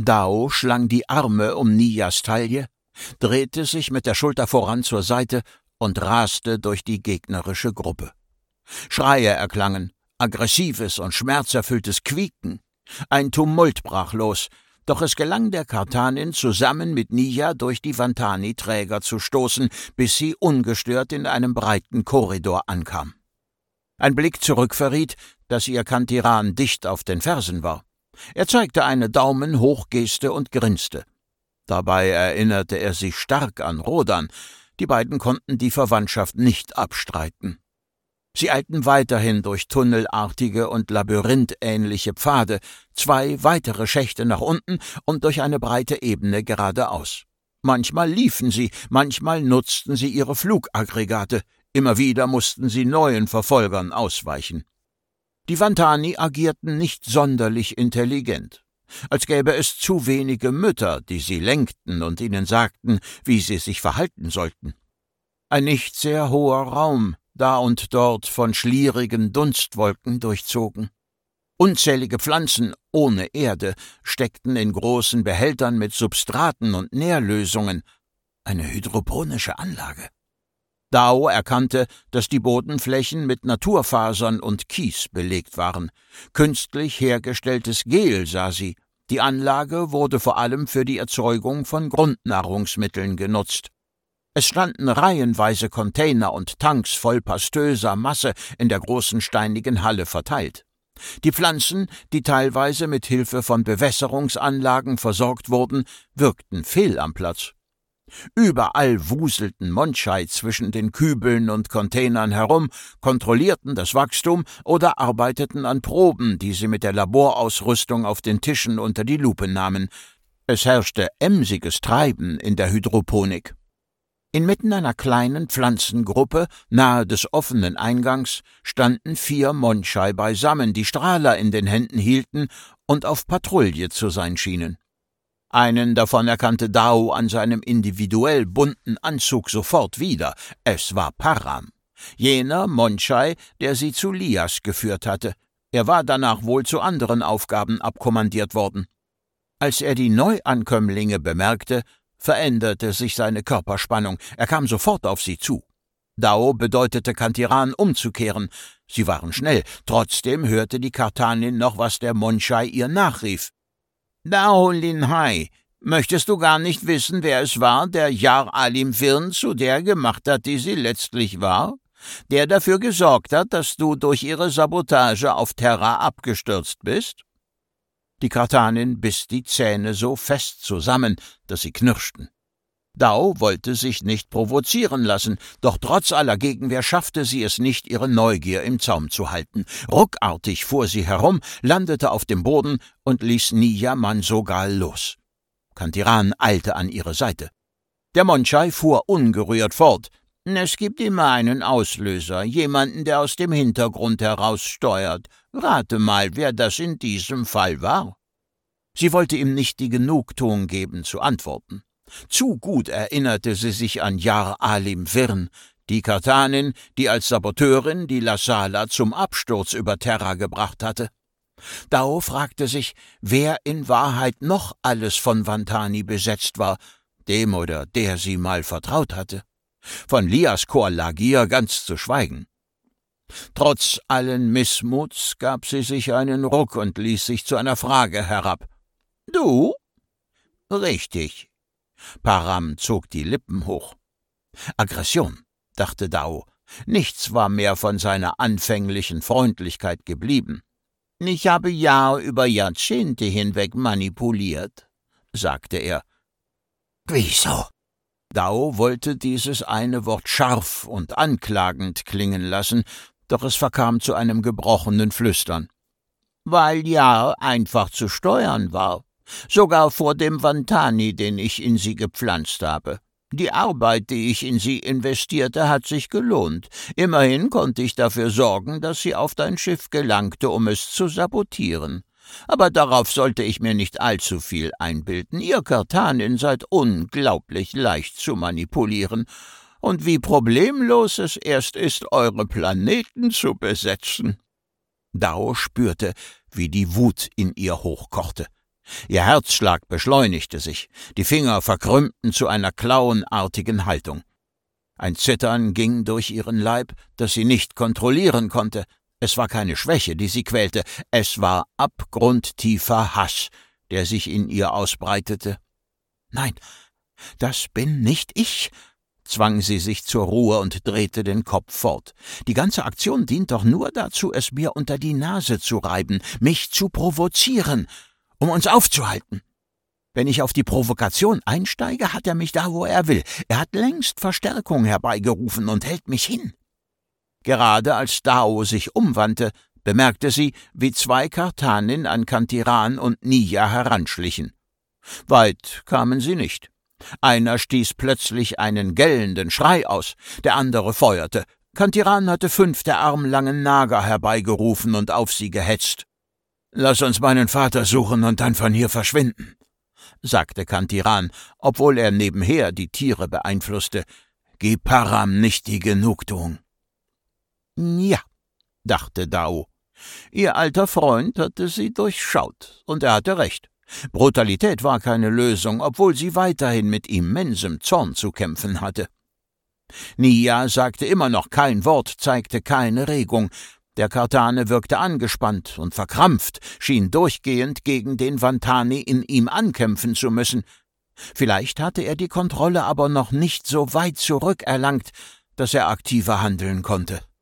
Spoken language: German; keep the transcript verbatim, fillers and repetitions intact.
Dao schlang die Arme um Niyas Taille, drehte sich mit der Schulter voran zur Seite und raste durch die gegnerische Gruppe. Schreie erklangen, aggressives und schmerzerfülltes Quieken. Ein Tumult brach los, doch es gelang der Kartanin, zusammen mit Niya durch die Vantani-Träger zu stoßen, bis sie ungestört in einem breiten Korridor ankam. Ein Blick zurück verriet, dass ihr Kantiran dicht auf den Fersen war. Er zeigte eine Daumen-Hoch-Geste und grinste. Dabei erinnerte er sich stark an Rodan. Die beiden konnten die Verwandtschaft nicht abstreiten. Sie eilten weiterhin durch tunnelartige und labyrinthähnliche Pfade, zwei weitere Schächte nach unten und durch eine breite Ebene geradeaus. Manchmal liefen sie, manchmal nutzten sie ihre Flugaggregate, immer wieder mussten sie neuen Verfolgern ausweichen. Die Vantani agierten nicht sonderlich intelligent, als gäbe es zu wenige Mütter, die sie lenkten und ihnen sagten, wie sie sich verhalten sollten. Ein nicht sehr hoher Raum, da und dort von schlierigen Dunstwolken durchzogen. Unzählige Pflanzen ohne Erde steckten in großen Behältern mit Substraten und Nährlösungen. Eine hydroponische Anlage. Dao erkannte, dass die Bodenflächen mit Naturfasern und Kies belegt waren. Künstlich hergestelltes Gel sah sie. Die Anlage wurde vor allem für die Erzeugung von Grundnahrungsmitteln genutzt. Es standen reihenweise Container und Tanks voll pastöser Masse in der großen steinigen Halle verteilt. Die Pflanzen, die teilweise mit Hilfe von Bewässerungsanlagen versorgt wurden, wirkten fehl am Platz. Überall wuselten Monchai zwischen den Kübeln und Containern herum, kontrollierten das Wachstum oder arbeiteten an Proben, die sie mit der Laborausrüstung auf den Tischen unter die Lupe nahmen. Es herrschte emsiges Treiben in der Hydroponik. Inmitten einer kleinen Pflanzengruppe, nahe des offenen Eingangs, standen vier Monchai beisammen, die Strahler in den Händen hielten und auf Patrouille zu sein schienen. Einen davon erkannte Dao an seinem individuell bunten Anzug sofort wieder. Es war Param, jener Monchai, der sie zu Lias geführt hatte. Er war danach wohl zu anderen Aufgaben abkommandiert worden. Als er die Neuankömmlinge bemerkte, veränderte sich seine Körperspannung. Er kam sofort auf sie zu. Dao bedeutete Kantiran umzukehren. Sie waren schnell, trotzdem hörte die Kartanin noch, was der Monchai ihr nachrief. »Dao Linhai, möchtest du gar nicht wissen, wer es war, der Jar Alim Virn zu der gemacht hat, die sie letztlich war? Der dafür gesorgt hat, dass du durch ihre Sabotage auf Terra abgestürzt bist?« Die Kartanin biss die Zähne so fest zusammen, dass sie knirschten. Dao wollte sich nicht provozieren lassen, doch trotz aller Gegenwehr schaffte sie es nicht, ihre Neugier im Zaum zu halten. Ruckartig fuhr sie herum, landete auf dem Boden und ließ Niya Mansogal los. Kantiran eilte an ihre Seite. Der Monchai fuhr ungerührt fort. »Es gibt immer einen Auslöser, jemanden, der aus dem Hintergrund heraus steuert. Rate mal, wer das in diesem Fall war.« Sie wollte ihm nicht die Genugtuung geben, zu antworten. Zu gut erinnerte sie sich an Jar Alim Virn, die Kartanin, die als Saboteurin die Lassala zum Absturz über Terra gebracht hatte. Dao fragte sich, wer in Wahrheit noch alles von Vantani besetzt war, dem oder der sie mal vertraut hatte. Von Lias Kor Lagir ganz zu schweigen. Trotz allen Missmuts gab sie sich einen Ruck und ließ sich zu einer Frage herab. »Du?« »Richtig.« Param zog die Lippen hoch. Aggression, dachte Dao. Nichts war mehr von seiner anfänglichen Freundlichkeit geblieben. »Ich habe Jahr über Jahrzehnte hinweg manipuliert«, sagte er. »Wieso?« Dao wollte dieses eine Wort scharf und anklagend klingen lassen, doch es verkam zu einem gebrochenen Flüstern. »Weil Jahr einfach zu steuern war. Sogar vor dem Vantani, den ich in sie gepflanzt habe. Die Arbeit, die ich in sie investierte, hat sich gelohnt. Immerhin konnte ich dafür sorgen, dass sie auf dein Schiff gelangte, um es zu sabotieren. Aber darauf sollte ich mir nicht allzu viel einbilden. Ihr Kartanin seid unglaublich leicht zu manipulieren. Und wie problemlos es erst ist, eure Planeten zu besetzen.« Dao spürte, wie die Wut in ihr hochkochte. Ihr Herzschlag beschleunigte sich, die Finger verkrümmten zu einer klauenartigen Haltung. Ein Zittern ging durch ihren Leib, das sie nicht kontrollieren konnte. Es war keine Schwäche, die sie quälte, es war abgrundtiefer Hass, der sich in ihr ausbreitete. »Nein, das bin nicht ich«, zwang sie sich zur Ruhe und drehte den Kopf fort. »Die ganze Aktion dient doch nur dazu, es mir unter die Nase zu reiben, mich zu provozieren, um uns aufzuhalten. Wenn ich auf die Provokation einsteige, hat er mich da, wo er will. Er hat längst Verstärkung herbeigerufen und hält mich hin.« Gerade als Dao sich umwandte, bemerkte sie, wie zwei Kartanin an Kantiran und Niya heranschlichen. Weit kamen sie nicht. Einer stieß plötzlich einen gellenden Schrei aus, der andere feuerte. Kantiran hatte fünf der armlangen Nager herbeigerufen und auf sie gehetzt. »Lass uns meinen Vater suchen und dann von hier verschwinden«, sagte Kantiran, obwohl er nebenher die Tiere beeinflusste. »Gib Param nicht die Genugtuung.« »Ja«, dachte Dao. Ihr alter Freund hatte sie durchschaut, und er hatte recht. Brutalität war keine Lösung, obwohl sie weiterhin mit immensem Zorn zu kämpfen hatte. Niya sagte immer noch kein Wort, zeigte keine Regung. Der Kartane wirkte angespannt und verkrampft, schien durchgehend gegen den Vantani in ihm ankämpfen zu müssen. Vielleicht hatte er die Kontrolle aber noch nicht so weit zurückerlangt, dass er aktiver handeln konnte.